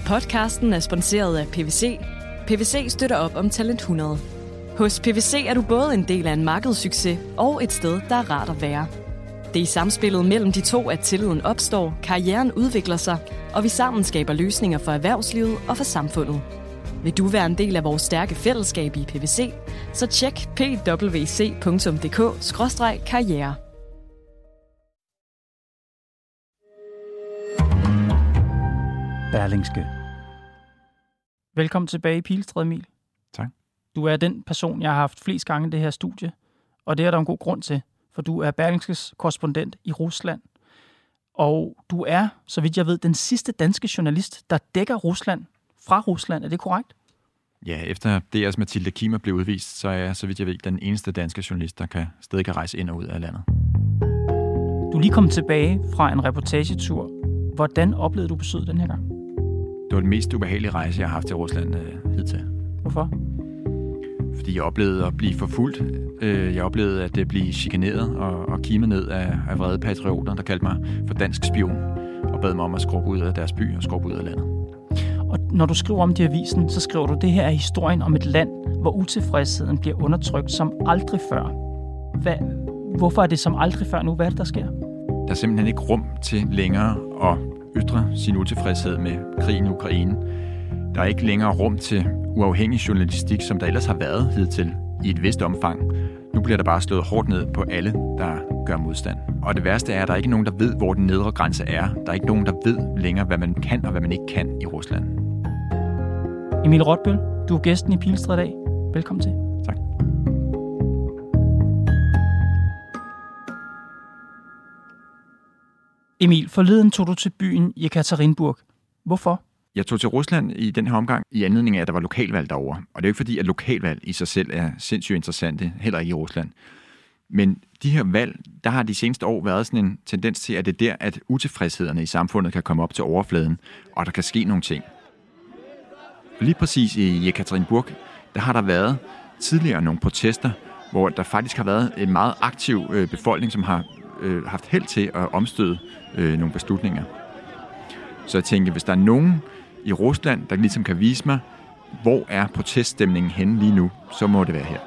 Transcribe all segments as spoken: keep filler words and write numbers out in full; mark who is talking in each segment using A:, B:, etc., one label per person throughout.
A: Podcasten er sponsoreret af P V C. P V C støtter op om Talent hundrede. Hos P V C er du både en del af en markedssucces og et sted, der er rart at være. Det er i samspillet mellem de to, at tilliden opstår, karrieren udvikler sig, og vi sammen skaber løsninger for erhvervslivet og for samfundet. Vil du være en del af vores stærke fællesskab i P V C, så tjek p w c punktum d k skråstreg karriere.
B: Berlingske. Velkommen tilbage i Pilestræde, Emil.
C: Tak.
B: Du er den person, jeg har haft flest gange i det her studie, og det er der en god grund til, for du er Berlingskes korrespondent i Rusland. Og du er, så vidt jeg ved, den sidste danske journalist, der dækker Rusland fra Rusland. Er det korrekt?
C: Ja, efter D R's Mathilde Kiemer blev udvist, så er jeg, så vidt jeg ved, den eneste danske journalist, der kan, stadig kan rejse ind og ud af landet.
B: Du er lige kommet tilbage fra en reportagetur. Hvordan oplevede du besøget den her gang?
C: Det var den mest ubehagelige rejse, jeg har haft til Rusland øh, hidtil.
B: Hvorfor?
C: Fordi jeg oplevede at blive forfulgt. Øh, jeg oplevede at blive chikaneret og, og kimet ned af, af vrede patrioter, der kaldte mig for dansk spion og bad mig om at skubbe ud af deres by og skubbe ud af landet.
B: Og når du skriver om det i avisen, så skriver du, det her er historien om et land, hvor utilfredsheden bliver undertrykt som aldrig før. Hvad, hvorfor er det som aldrig før nu? Hvad er det, der sker?
C: Der er simpelthen ikke rum til længere at ytre sin utilfredshed med krigen i Ukraine. Der er ikke længere rum til uafhængig journalistik, som der ellers har været hidtil i et vist omfang. Nu bliver der bare slået hårdt ned på alle, der gør modstand. Og det værste er, at der er ikke nogen, der ved, hvor den nedre grænse er. Der er ikke nogen, der ved længere, hvad man kan og hvad man ikke kan i Rusland.
B: Emil Rotbøl, du er gæsten i Pilestræde i dag. Velkommen til.
C: Tak.
B: Emil, forleden tog du til byen Jekaterinburg. Hvorfor?
C: Jeg tog til Rusland i den her omgang i anledning af, at der var lokalvalg derovre. Og det er jo ikke fordi, at lokalvalg i sig selv er sindssygt interessante, heller ikke i Rusland. Men de her valg, der har de seneste år været sådan en tendens til, at det er der, at utilfredshederne i samfundet kan komme op til overfladen, og der kan ske nogle ting. Lige præcis i Jekaterinburg, der har der været tidligere nogle protester, hvor der faktisk har været en meget aktiv øh, befolkning, som har øh, haft held til at omstøde øh, nogle beslutninger. Så jeg tænker, hvis der er nogen i Rusland, der ligesom kan vise mig, hvor er proteststemningen henne lige nu, så må det være her.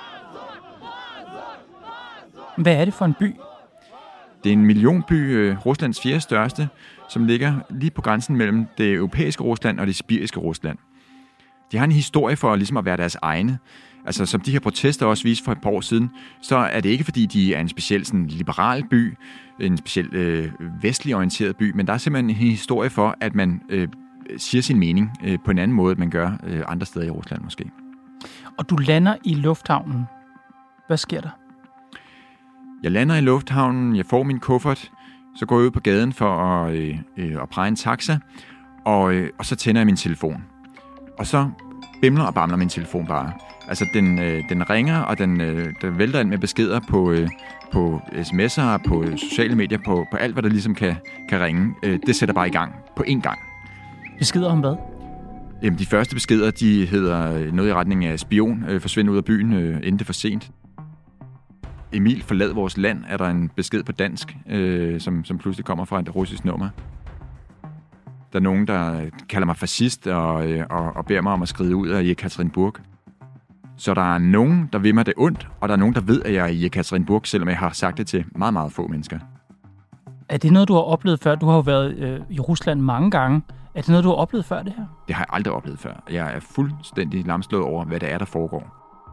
B: Hvad er det for en by?
C: Det er en millionby, Ruslands fjerde største, som ligger lige på grænsen mellem det europæiske Rusland og det sibiriske Rusland. De har en historie for ligesom at være deres egne. Altså, som de her protester også viste for et par år siden, så er det ikke, fordi de er en speciel sådan, liberal by, en speciel øh, vestlig orienteret by, men der er simpelthen en historie for, at man øh, siger sin mening øh, på en anden måde, end man gør øh, andre steder i Rusland måske. Og
B: du lander i lufthavnen. Hvad sker der?
C: Jeg lander i lufthavnen, jeg får min kuffert, så går jeg ud på gaden for at, øh, øh, at præge en taxa, og, øh, og så tænder jeg min telefon. Og så bimler og bamler min telefon bare. Altså, den, øh, den ringer, og den, øh, den vælter ind med beskeder på, øh, på sms'er, på sociale medier, på, på alt, hvad der ligesom kan, kan ringe. Øh, det sætter bare i gang på én gang.
B: Beskeder om hvad?
C: Jamen, de første beskeder, de hedder noget i retning af spion, øh, forsvinde ud af byen, øh, inden det er for sent. Emil, forlad vores land, er der en besked på dansk, øh, som, som pludselig kommer fra et russisk nummer. Der er nogen, der kalder mig fascist og, og, og beder mig om at skride ud af Jekaterinburg. Så der er nogen, der vil mig det ondt, og der er nogen, der ved, at jeg er i Jekaterinburg, selvom jeg har sagt det til meget, meget få mennesker.
B: Er det noget, du har oplevet før? Du har jo været øh, i Rusland mange gange. Er det noget, du har oplevet før det her?
C: Det har jeg aldrig oplevet før. Jeg er fuldstændig lamslået over, hvad det er, der foregår.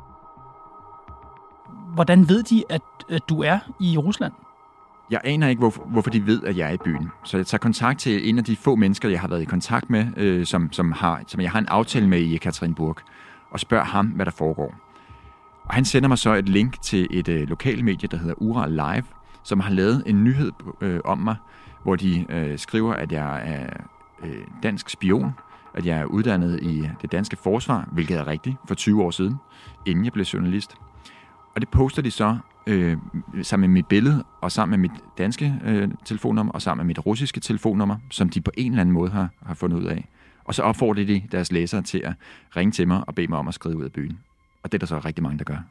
B: Hvordan ved de, at, at du er i Rusland?
C: Jeg aner ikke, hvorfor, hvorfor de ved, at jeg er i byen. Så jeg tager kontakt til en af de få mennesker, jeg har været i kontakt med, øh, som, som, har, som jeg har en aftale med i Jekaterinburg, og spørger ham, hvad der foregår. Og han sender mig så et link til et øh, lokalmedie, der hedder Ural Live, som har lavet en nyhed øh, om mig, hvor de øh, skriver, at jeg er øh, dansk spion, at jeg er uddannet i det danske forsvar, hvilket er rigtigt for tyve år siden, inden jeg blev journalist. Og det poster de så øh, sammen med mit billede, og sammen med mit danske øh, telefonnummer, og sammen med mit russiske telefonnummer, som de på en eller anden måde har, har fundet ud af. Og så opfordrer de deres læsere til at ringe til mig og bede mig om at skrive ud af byen. Og det er der så rigtig mange, der gør.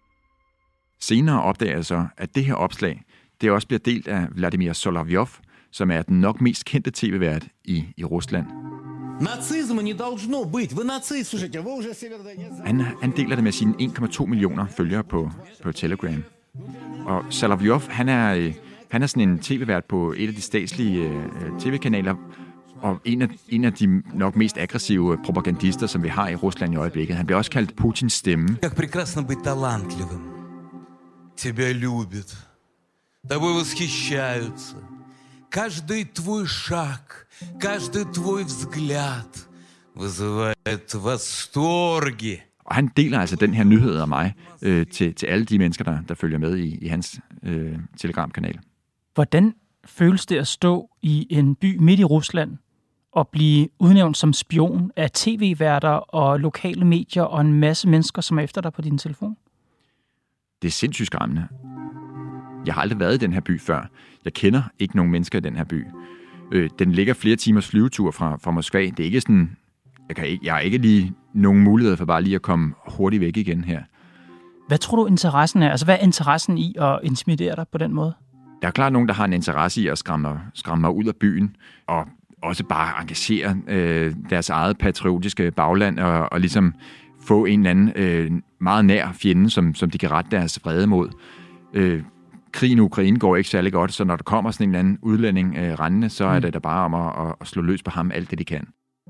C: Senere opdager jeg så, at det her opslag, det også bliver delt af Vladimir Solovyov, som er den nok mest kendte tv-vært i, i Rusland.
D: Нацизма не должно быть. Вы нацист, слушайте, вы уже
C: Han, han deler det med sine en komma to millioner følgere på, på Telegram. Og Solovyov, han er, han er sådan en tv-vært på et af de statslige uh, tv-kanaler, og en af, en af de nok mest aggressive propagandister, som vi har i Rusland i øjeblikket. Han bliver også kaldt Putins stemme.
D: Как прекрасно быть талантливым. Тебя любят. Тобой восхищаются. Каждый твой шаг, каждый твой взгляд вызывает восторги.
C: Og han deler altså den her nyhed af mig øh, til, til alle de mennesker, der, der følger med i, i hans øh, Telegram-kanal.
B: Hvordan føles det at stå i en by midt i Rusland og blive udnævnt som spion af tv-værter og lokale medier og en masse mennesker, som er efter dig på din telefon?
C: Det er sindssygt skræmmende. Jeg har aldrig været i den her by før. Jeg kender ikke nogen mennesker i den her by. Øh, den ligger flere timers flyvetur fra, fra Moskva. Det er ikke sådan... Jeg, kan ikke, jeg har ikke lige nogen mulighed for bare lige at komme hurtigt væk igen her.
B: Hvad tror du interessen er? Altså, hvad er interessen i at intimidere dig på den måde?
C: Der er klart nogen, der har en interesse i at skræmme, skræmme mig ud af byen, og også bare engagere øh, deres eget patriotiske bagland, og, og ligesom få en eller anden øh, meget nær fjende, som, som de kan rette deres vrede mod. Øh, krigen i Ukraine går ikke særlig godt, så når der kommer sådan en eller anden udlænding øh, rendende, så er det da bare om at, at, at slå løs på ham alt det, de kan.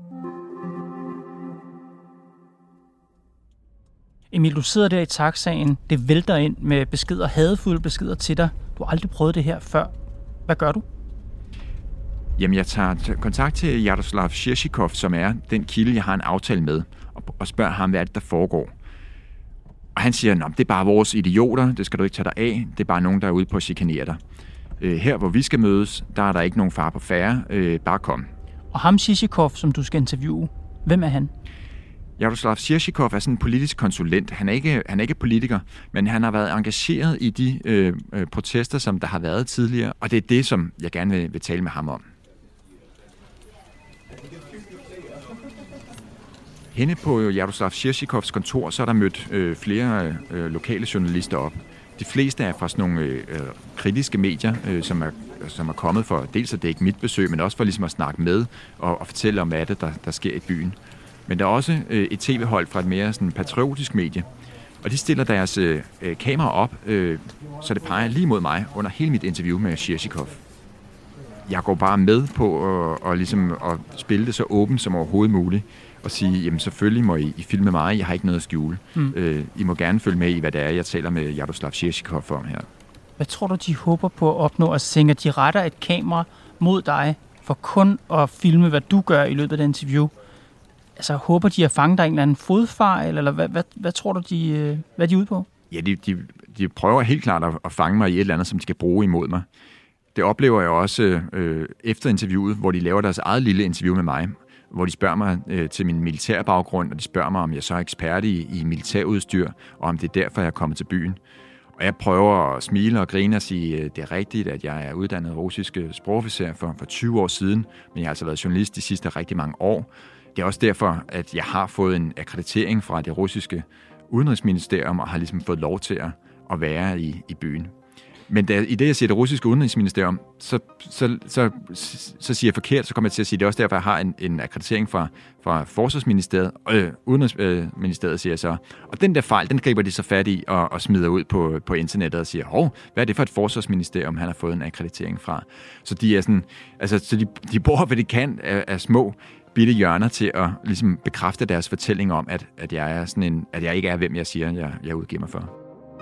B: Emil, du sidder der i taxaen, det vælter ind med beskeder, hadefulde beskeder til dig. Du har aldrig prøvet det her før. Hvad gør du?
C: Jamen, jeg tager kontakt til Yaroslav Shirshikov, som er den kilde, jeg har en aftale med, og, og spørger ham, hvad er det, der foregår. Og han siger, at det er bare vores idioter, det skal du ikke tage dig af, det er bare nogen, der er ude på at chikanere dig. Her, hvor vi skal mødes, der er der ikke nogen fare på færre, bare kom.
B: Og ham Shirshikov, som du skal interviewe, hvem er han?
C: Yaroslav Shirshikov er sådan en politisk konsulent. Han er ikke, han er ikke politiker, men han har været engageret i de øh, protester, som der har været tidligere, og det er det, som jeg gerne vil, vil tale med ham om. Henne på Yaroslav Shirshikovs kontor, så er der mødt øh, flere øh, lokale journalister op. De fleste er fra sådan nogle øh, kritiske medier, øh, som, er, som er kommet for dels at dække mit besøg, men også for ligesom at snakke med og, og fortælle om, hvad det der, der sker i byen. Men der er også øh, et tv-hold fra et mere sådan, patriotisk medie, og de stiller deres øh, kamera op, øh, så det peger lige mod mig under hele mit interview med Shirshikov. Jeg går bare med på at, og ligesom at spille det så åbent som overhovedet muligt, og sige, jamen selvfølgelig må I, I filme mig, jeg har ikke noget at skjule. Mm. Øh, I må gerne følge med i, hvad det er, jeg taler med Yaroslav Shirshikov om her.
B: Hvad tror du, de håber på at opnå? Altså, tænker, de retter et kamera mod dig for kun at filme, hvad du gør i løbet af det interview. Altså, håber de at fange dig en eller anden fodfejl, eller hvad, hvad, hvad tror du, de, hvad er de ude på?
C: Ja, de, de, de prøver helt klart at, at fange mig i et eller andet, som de skal bruge imod mig. Det oplever jeg også øh, efter interviewet, hvor de laver deres eget lille interview med mig, hvor de spørger mig øh, til min militære baggrund, og de spørger mig, om jeg så er ekspert i, i militærudstyr, og om det er derfor, jeg er kommet til byen. Og jeg prøver at smile og grine og sige, at det er rigtigt, at jeg er uddannet russisk sprogofficer for, for tyve år siden, men jeg har altså været journalist de sidste rigtig mange år. Det er også derfor, at jeg har fået en akkreditering fra det russiske udenrigsministerium, og har ligesom fået lov til at, at være i, i byen. Men da, i det, jeg siger det russiske udenrigsministerium, så, så, så, så siger jeg forkert, så kommer jeg til at sige, det er også derfor, jeg har en, en akkreditering fra, fra Forsvarsministeriet, øh, Udenrigsministeriet, siger jeg så. Og den der fejl, den griber de så fat i og, og smider ud på, på internettet og siger, hov, hvad er det for et Forsvarsministerium, han har fået en akkreditering fra? Så de er sådan, altså, så de, de bruger, hvad de kan af, af små bitte hjørner til at ligesom bekræfte deres fortælling om, at, at, jeg er sådan en, at jeg ikke er, hvem jeg siger, jeg, jeg udgiver mig for.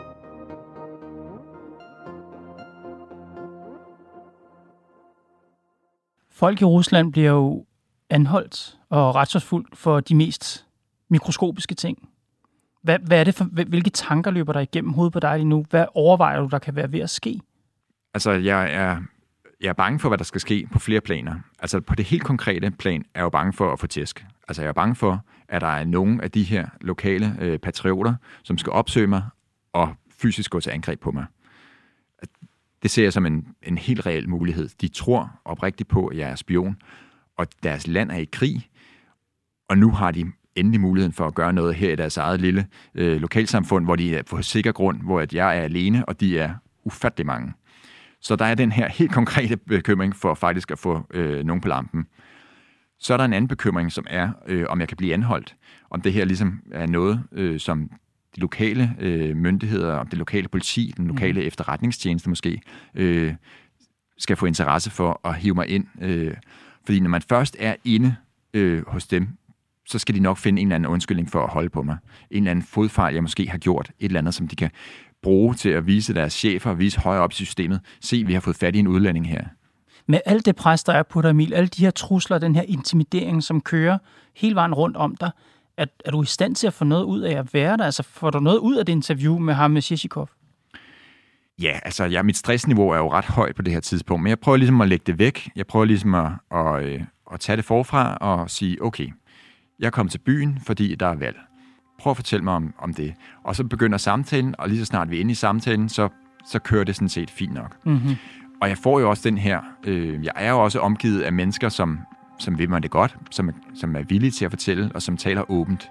B: Folk i Rusland bliver jo anholdt og retsforfulgt for de mest mikroskopiske ting. Hvad, hvad er det for, hvilke tanker løber der igennem hovedet på dig lige nu? Hvad overvejer du, der kan være ved at ske?
C: Altså, jeg er, jeg er bange for, hvad der skal ske på flere planer. Altså, på det helt konkrete plan er jeg jo bange for at få tæsk. Altså, jeg er bange for, at der er nogen af de her lokale øh, patrioter, som skal opsøge mig og fysisk gå til angreb på mig. Det ser jeg som en, en helt reel mulighed. De tror oprigtigt på, at jeg er spion, og deres land er i krig, og nu har de endelig muligheden for at gøre noget her i deres eget lille øh, lokalsamfund, hvor de er på sikker grund, hvor at jeg er alene, og de er ufattelig mange. Så der er den her helt konkrete bekymring for faktisk at få øh, nogen på lampen. Så er der en anden bekymring, som er, øh, om jeg kan blive anholdt. Om det her ligesom er noget, øh, som de lokale øh, myndigheder, om det lokale politi, den lokale mm. efterretningstjeneste måske, øh, skal få interesse for at hive mig ind. Øh, fordi når man først er inde øh, hos dem, så skal de nok finde en eller anden undskyldning for at holde på mig. En eller anden fodfejl, jeg måske har gjort. Et eller andet, som de kan bruge til at vise deres chefer og vise højere op i systemet. Se, vi har fået fat i en udlænding her.
B: Med alt det pres, der er på dig, Emil, alle de her trusler, den her intimidering, som kører hele vejen rundt om dig, er, er du i stand til at få noget ud af at være der? Altså, får du noget ud af det interview med ham med Shishikov?
C: Ja, altså ja, mit stressniveau er jo ret højt på det her tidspunkt, men jeg prøver ligesom at lægge det væk. Jeg prøver ligesom at, at, at, at tage det forfra og sige, okay, jeg er kommet til byen, fordi der er valg. Prøv at fortælle mig om, om det. Og så begynder samtalen, og lige så snart vi er inde i samtalen, så, så kører det sådan set fint nok. Mm-hmm. Og jeg får jo også den her, øh, jeg er jo også omgivet af mennesker, som, som vil mig det godt, som, som er villige til at fortælle, og som taler åbent.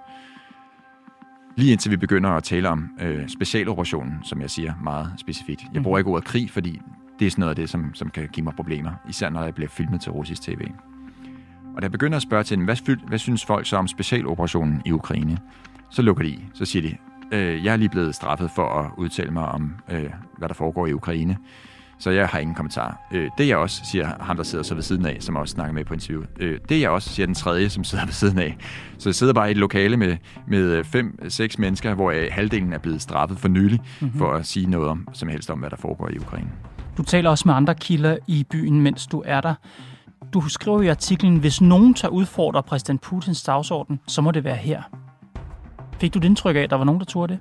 C: Lige indtil vi begynder at tale om øh, specialoperationen, som jeg siger meget specifikt. Jeg bruger ikke ordet krig, fordi det er sådan noget af det, som, som kan give mig problemer, især når jeg bliver filmet til russisk tv. Og da jeg begynder at spørge til dem, hvad, hvad synes folk så om specialoperationen i Ukraine, så lukker de i. Så siger de, øh, jeg er lige blevet straffet for at udtale mig om, øh, hvad der foregår i Ukraine. Så jeg har ingen kommentar. Øh, det jeg også, siger ham, der sidder så ved siden af, som også snakker med på interviewet. Øh, det jeg også, siger den tredje, som sidder ved siden af. Så jeg sidder bare i et lokale med, med fem, seks mennesker, hvor jeg, halvdelen er blevet straffet for nylig, mm-hmm. for at sige noget om, som helst om, hvad der foregår i Ukraine. Du
B: taler også med andre kilder i byen, mens du er der. Du skriver i artiklen, hvis nogen tager udfordre præsident Putins dagsorden, så må det være her. Fik du det indtryk af, at der var nogen, der turde det?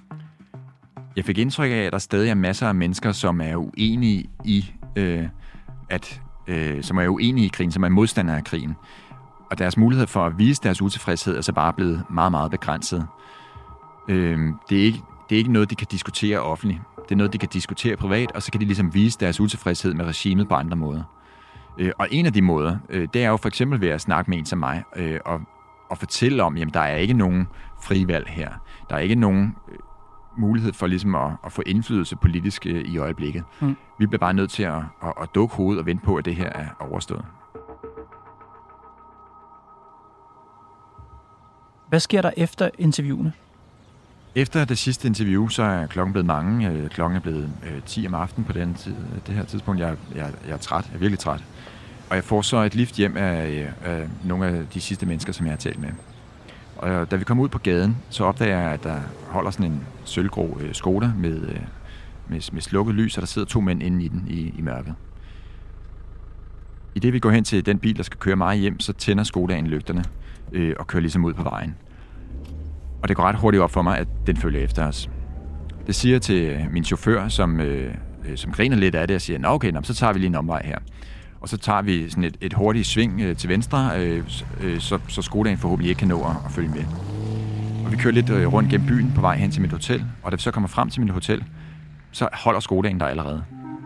C: Jeg fik indtryk af, at der stadig er masser af mennesker, som er uenige i, øh, at, øh, som er uenige i krigen, som er modstandere af krigen. Og deres mulighed for at vise deres utilfredshed er så bare blevet meget, meget begrænset. Øh, det, er ikke, det er ikke noget, de kan diskutere offentligt. Det er noget, de kan diskutere privat, og så kan de ligesom vise deres utilfredshed med regimet på andre måder. Øh, og en af de måder, øh, det er jo for eksempel ved at snakke med en som mig, øh, og, og fortælle om, jamen der er ikke nogen frivalg her. Der er ikke nogen øh, mulighed for ligesom at, at få indflydelse politisk øh, i øjeblikket. Mm. Vi bliver bare nødt til at, at, at dukke hovedet og vente på, at det her er overstået.
B: Hvad sker der efter interviewene?
C: Efter det sidste interview, så er klokken blevet mange. Klokken er blevet øh, ti om aftenen på den tid, det her tidspunkt. Jeg, jeg, jeg er træt. Jeg er virkelig træt. Og jeg får så et lift hjem af, af nogle af de sidste mennesker, som jeg har talt med. Og da vi kommer ud på gaden, så opdager jeg, at der holder sådan en sølvgrå øh, Skoda med, øh, med, med slukket lys, og der sidder to mænd inde i den i, i mørket. I det vi går hen til den bil, der skal køre mig hjem, så tænder Skodaen lygterne øh, og kører ligesom ud på vejen. Og det går ret hurtigt op for mig, at den følger efter os. Det siger til min chauffør, som, øh, som griner lidt af det, og siger, nå okay, nå, så tager vi lige en omvej her. Og så tager vi sådan et, et hurtigt sving øh, til venstre, øh, øh, så, så Skodaen forhåbentlig ikke kan nå at, at følge med. Og vi kører lidt øh, rundt gennem byen på vej hen til mit hotel, og da vi så kommer frem til mit hotel, så holder Skodaen der allerede.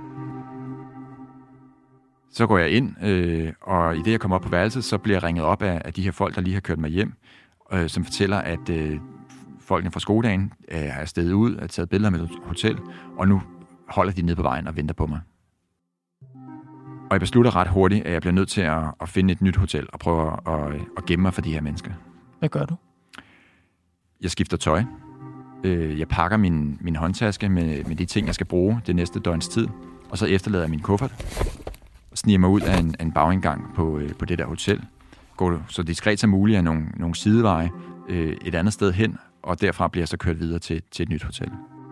C: Så går jeg ind, øh, og i det jeg kommer op på værelset, så bliver jeg ringet op af, af de her folk, der lige har kørt mig hjem, øh, som fortæller, at øh, folkene fra Skodaen øh, er steget ud, har taget billeder med mit hotel, og nu holder de nede på vejen og venter på mig. Og jeg beslutter ret hurtigt, at jeg bliver nødt til at, at finde et nyt hotel og prøve at, at, at gemme mig for de her mennesker.
B: Hvad gør du?
C: Jeg skifter tøj. Jeg pakker min, min håndtaske med, med de ting, jeg skal bruge det næste døgns tid, og så efterlader jeg min kuffert og sniger mig ud af en, en bagindgang på, på det der hotel. Går så diskret som muligt af nogle, nogle sideveje et andet sted hen, og derfra bliver jeg så kørt videre til, til et nyt hotel.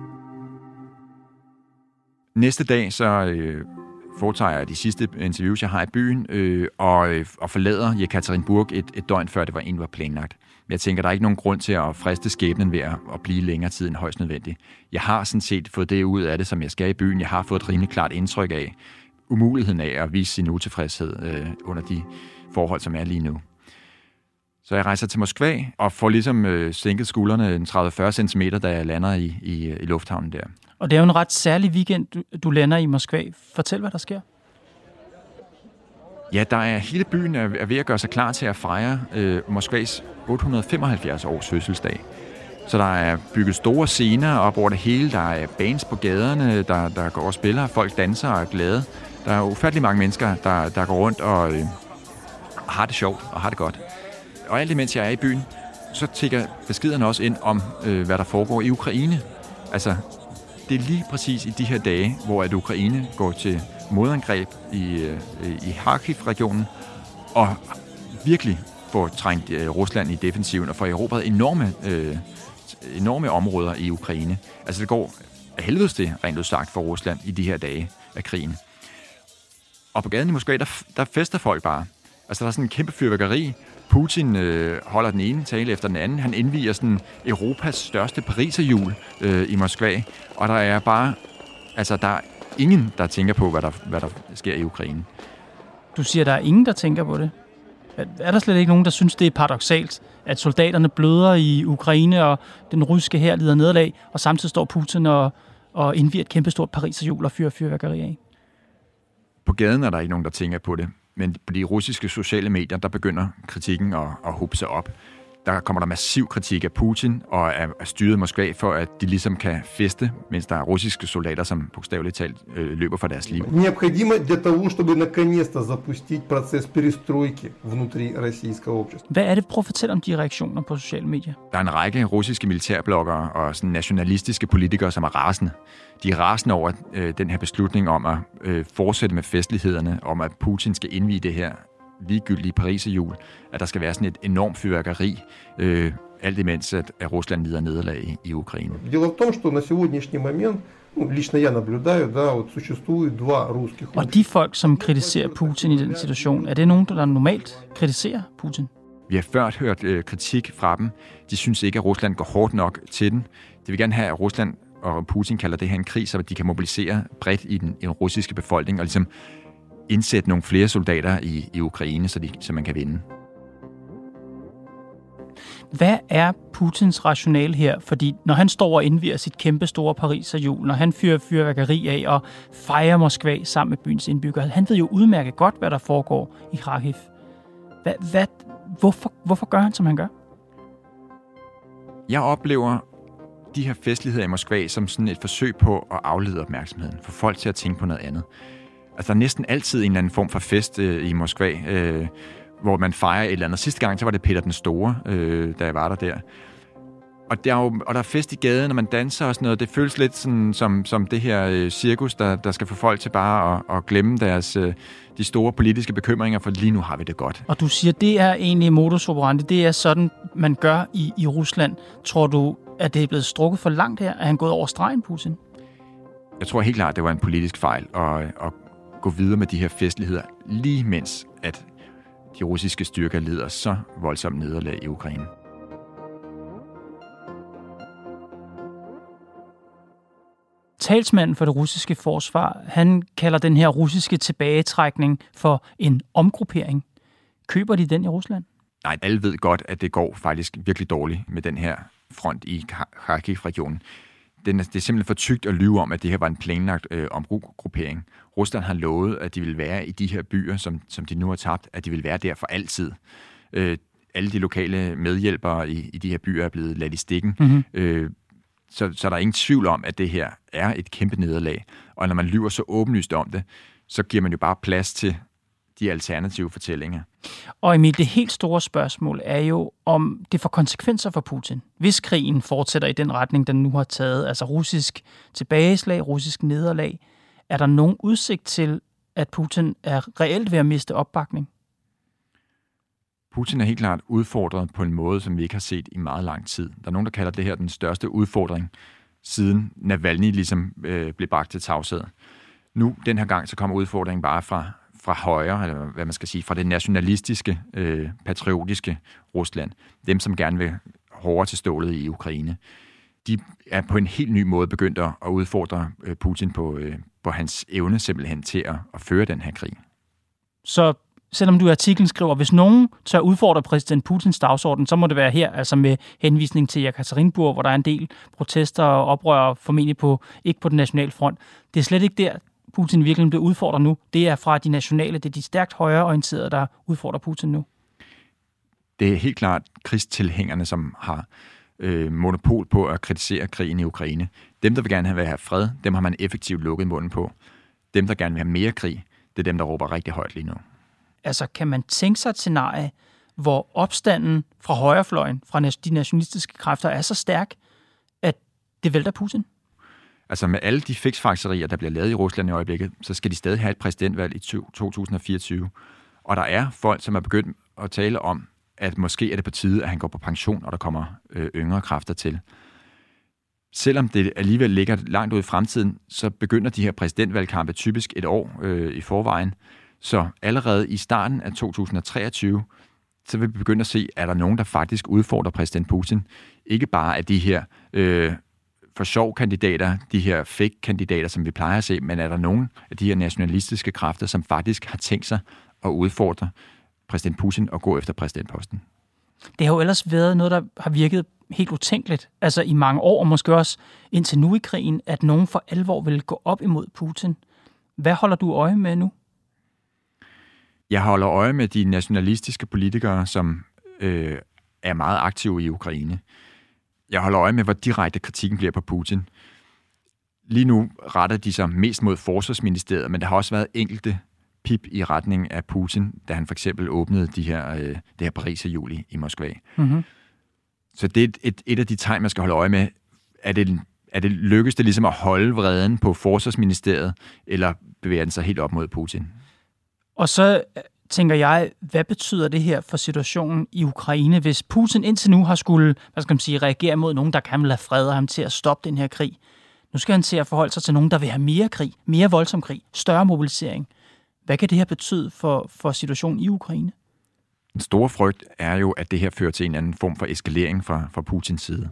C: Næste dag så øh, foretager jeg de sidste interviews, jeg har i byen, øh, og, øh, og forlader Jekaterinburg et, et døgn før det var egentlig var planlagt. Men jeg tænker, der er ikke nogen grund til at friste skæbnen ved at, at blive længere tid end højst nødvendigt. Jeg har sådan set fået det ud af det, som jeg skal i byen. Jeg har fået et rimelig klart indtryk af umuligheden af at vise sin utilfredshed øh, under de forhold, som er lige nu. Så jeg rejser til Moskva og får ligesom øh, sænket skuldrene tredive til fyrre centimeter, da jeg lander i, i, i lufthavnen der.
B: Og det er jo en ret særlig weekend, du, du lander i Moskva. Fortæl, hvad der sker.
C: Ja, der er hele byen er ved at gøre sig klar til at fejre øh, Moskvas otte hundrede femoghalvfjerds års fødselsdag. Så der er bygget store scener op over det hele. Der er bands på gaderne, der, der går og spiller. Folk danser og er glade. Der er ufattelig mange mennesker, der, der går rundt og øh, har det sjovt og har det godt. Og alt imens jeg er i byen, så tikker beskederne også ind om, øh, hvad der foregår i Ukraine. Altså, det er lige præcis i de her dage, hvor at Ukraine går til modangreb i, øh, i Kharkiv-regionen, og virkelig får trængt øh, Rusland i defensiven og får erobret enorme, øh, enorme områder i Ukraine. Altså, det går af helvedes det, rent udsagt, for Rusland i de her dage af krigen. Og på gaden i Moskva, der, der fester folk bare. Altså, der er sådan en kæmpe fyrværkeri. Putin øh, holder den ene tale efter den anden. Han indviger sådan Europas største pariserhjul øh, i Moskva. Og der er bare... Altså, der er ingen, der tænker på, hvad der, hvad der sker i Ukraine.
B: Du siger, der er ingen, der tænker på det. Er der slet ikke nogen, der synes, det er paradoksalt, at soldaterne bløder i Ukraine, og den russiske hær lider nederlag, og samtidig står Putin og, og indviger et kæmpestort pariserhjul og fyrer fyrværkeri af?
C: På gaden er der ikke nogen, der tænker på det. Men på de russiske sociale medier, der begynder kritikken at, at hobe sig op. Der kommer der massiv kritik af Putin og af, af styret Moskva for, at de ligesom kan feste, mens der er russiske soldater, som bogstaveligt talt øh, løber for deres liv.
E: Необходимо для того, чтобы наконец-то запустить процесс перестройки внутри российского общества.
B: Hvad er det, prøv at fortælle om de reaktioner på sociale medier?
C: Der er en række russiske militærbloggere og sådan nationalistiske politikere, som er rasende. De er rasende over øh, den her beslutning om at øh, fortsætte med festlighederne, om at Putin skal indvie det her ligegyldige pariserhjul, at der skal være sådan et enormt fyrværkeri, øh, alt imens at, at Rusland lider nederlag i, i Ukraine.
E: Дело в том, что на сегодняшний момент, ну, лично я наблюдаю, да, вот существует два русских.
B: Og de folk, som kritiserer Putin i den situation, er det nogen, der normalt kritiserer Putin?
C: Vi har før hørt øh, kritik fra dem. De synes ikke, at Rusland går hårdt nok til den. De vil gerne have, at Rusland og Putin kalder det her en krig, så de kan mobilisere bredt i den, i den russiske befolkning og ligesom indsætte nogle flere soldater i, i Ukraine, så, de, så man kan vinde.
B: Hvad er Putins rationale her? Fordi når han står og indvier sit kæmpe store pariserhjul, når han fyrer fyrværkeri af og fejrer Moskva sammen med byens indbyggere, han ved jo udmærket godt, hvad der foregår i Kharkiv. Hvad, hvad, hvorfor, hvorfor gør han, som han gør?
C: Jeg oplever de her festligheder i Moskva som sådan et forsøg på at aflede opmærksomheden, få folk til at tænke på noget andet. Altså, der er næsten altid en eller anden form for fest øh, i Moskva, øh, hvor man fejrer et eller andet. Sidste gang, så var det Peter den Store, øh, da jeg var der der. Og der er jo, og der er fest i gaden, og man danser og sådan noget. Det føles lidt sådan, som, som det her øh, cirkus, der, der skal få folk til bare at, at glemme deres, øh, de store politiske bekymringer, for lige nu har vi det godt.
B: Og du siger, det er egentlig modus operandi. Det er sådan, man gør i, i Rusland. Tror du, at det er blevet strukket for langt her? Er han gået over stregen, Putin?
C: Jeg tror helt klart, det var en politisk fejl at, at gå videre med de her festligheder, lige mens at de russiske styrker lider så voldsomt nederlag i Ukraine.
B: Talsmanden for det russiske forsvar, han kalder den her russiske tilbagetrækning for en omgruppering. Køber de den i Rusland?
C: Nej, alle ved godt, at det går faktisk virkelig dårligt med den her front i Kharkiv-regionen. Det er simpelthen for tykt at lyve om, at det her var en planlagt øh, omgruppering. Rusland har lovet, at de vil være i de her byer, som, som de nu har tabt, at de vil være der for altid. Øh, alle de lokale medhjælpere i, i de her byer er blevet ladt i stikken. Mm-hmm. Øh, så, så der er ingen tvivl om, at det her er et kæmpe nederlag. Og når man lyver så åbenlyst om det, så giver man jo bare plads til de alternative fortællinger.
B: Og Emil, det helt store spørgsmål er jo, om det får konsekvenser for Putin. Hvis krigen fortsætter i den retning, den nu har taget, altså russisk tilbageslag, russisk nederlag, er der nogen udsigt til, at Putin er reelt ved at miste opbakning?
C: Putin er helt klart udfordret på en måde, som vi ikke har set i meget lang tid. Der er nogen, der kalder det her den største udfordring, siden Navalny ligesom øh, blev bragt til tavshed. Nu, den her gang, så kommer udfordringen bare fra fra højre, eller hvad man skal sige, fra det nationalistiske, øh, patriotiske Rusland. Dem, som gerne vil hårdere til stålet i Ukraine. De er på en helt ny måde begyndt at udfordre øh, Putin på, øh, på hans evne simpelthen til at, at føre den her krig.
B: Så selvom du i artiklen skriver, hvis nogen tør udfordre præsident Putins dagsorden, så må det være her, altså med henvisning til Jekaterinburg, hvor der er en del protester og oprør, formentlig på, ikke på den nationale front. Det er slet ikke der, Putin virkelig bliver udfordret nu. Det er fra de nationale, det er de stærkt højreorienterede, der udfordrer Putin nu.
C: Det er helt klart krigstilhængerne, som har øh, monopol på at kritisere krigen i Ukraine. Dem, der vil gerne have fred, dem har man effektivt lukket munden på. Dem, der gerne vil have mere krig, det er dem, der råber rigtig højt lige nu.
B: Altså, kan man tænke sig et scenarie, hvor opstanden fra højrefløjen, fra de nationalistiske kræfter, er så stærk, at det vælter Putin?
C: Altså med alle de fiksfakserier, der bliver lavet i Rusland i øjeblikket, så skal de stadig have et præsidentvalg i to tusind fireogtyve. Og der er folk, som er begyndt at tale om, at måske er det på tide, at han går på pension, og der kommer øh, yngre kræfter til. Selvom det alligevel ligger langt ud i fremtiden, så begynder de her præsidentvalgkampe typisk et år øh, i forvejen. Så allerede i starten af to tusind treogtyve, så vil vi begynde at se, at der er nogen, der faktisk udfordrer præsident Putin. Ikke bare af de her øh, for sjov kandidater, de her fake kandidater, som vi plejer at se, men er der nogen af de her nationalistiske kræfter, som faktisk har tænkt sig at udfordre præsident Putin og gå efter præsidentposten.
B: Det har jo ellers været noget, der har virket helt utænkeligt, altså i mange år, og måske også indtil nu i krigen, at nogen for alvor vil gå op imod Putin. Hvad holder du øje med nu?
C: Jeg holder øje med de nationalistiske politikere, som øh, er meget aktive i Ukraine. Jeg holder øje med, hvor direkte kritikken bliver på Putin. Lige nu retter de sig mest mod forsvarsministeriet, men der har også været enkelte pip i retning af Putin, da han for eksempel åbnede de her, øh, det her Paris-juli i Moskva. Mm-hmm. Så det er et, et, et af de tegn, man skal holde øje med. Er det, er det lykkes det ligesom at holde vreden på forsvarsministeriet, eller bevæger den sig helt op mod Putin?
B: Og så tænker jeg, hvad betyder det her for situationen i Ukraine, hvis Putin indtil nu har skulle, hvad skal man sige, reagere mod nogen, der kan lade fred og ham til at stoppe den her krig? Nu skal han til at forholde sig til nogen, der vil have mere krig, mere voldsom krig, større mobilisering. Hvad kan det her betyde for, for situationen i Ukraine?
C: Den store frygt er jo, at det her fører til en anden form for eskalering fra, fra Putins side.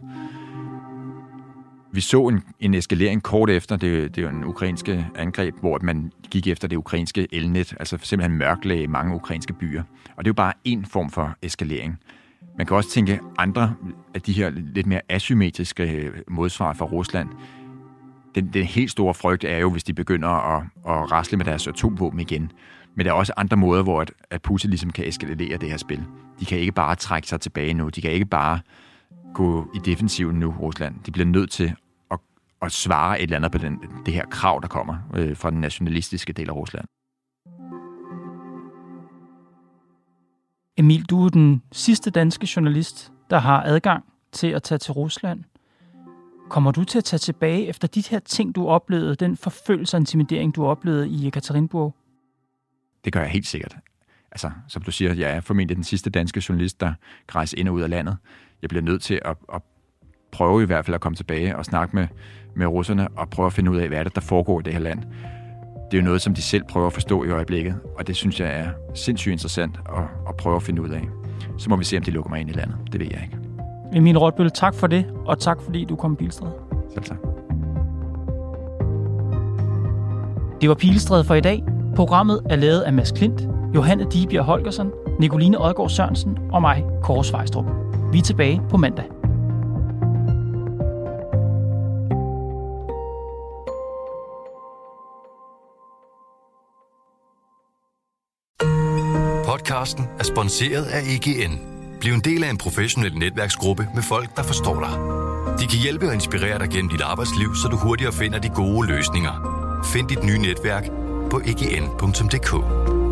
C: Vi så en, en eskalering kort efter det, det en ukrainske angreb, hvor man gik efter det ukrainske elnet, altså simpelthen mørklagde mange ukrainske byer. Og det er jo bare en form for eskalering. Man kan også tænke andre af de her lidt mere asymmetriske modsvar fra Rusland. Den, den helt store frygt er jo, hvis de begynder at, at rasle med deres atomvåben igen. Men der er også andre måder, hvor at, at Putin ligesom kan eskalere det her spil. De kan ikke bare trække sig tilbage nu. De kan ikke bare gå i defensiven nu, Rusland. De bliver nødt til at, at svare et eller andet på den, det her krav, der kommer øh, fra den nationalistiske del af Rusland.
B: Emil, du er den sidste danske journalist, der har adgang til at tage til Rusland. Kommer du til at tage tilbage efter de her ting, du oplevede, den forfølgelse og intimidering, du oplevede i Ekaterinburg?
C: Det gør jeg helt sikkert. Altså, som du siger, jeg er formentlig den sidste danske journalist, der rejser ind og ud af landet. Jeg bliver nødt til at, at prøve i hvert fald at komme tilbage og snakke med, med russerne og prøve at finde ud af, hvad er det, der foregår i det her land. Det er jo noget, som de selv prøver at forstå i øjeblikket, og det synes jeg er sindssygt interessant at, at prøve at finde ud af. Så må vi se, om de lukker mig ind i landet. Det ved jeg ikke.
B: Emil Rotbøl, tak for det, og tak fordi du kom i Pilestræde.
C: Selv tak.
B: Det var Pilestræde for i dag. Programmet er lavet af Mads Klint, Johanne Dibjerg Holgersen, Nicoline Odgaard Sørensen og mig, Kåre Svejstrup. Vi er tilbage på mandag.
F: Podcasten er sponsoreret af E G N. Bliv en del af en professionel netværksgruppe med folk, der forstår dig. De kan hjælpe og inspirere dig gennem dit arbejdsliv, så du hurtigere finder de gode løsninger. Find dit nye netværk på e g n punktum d k.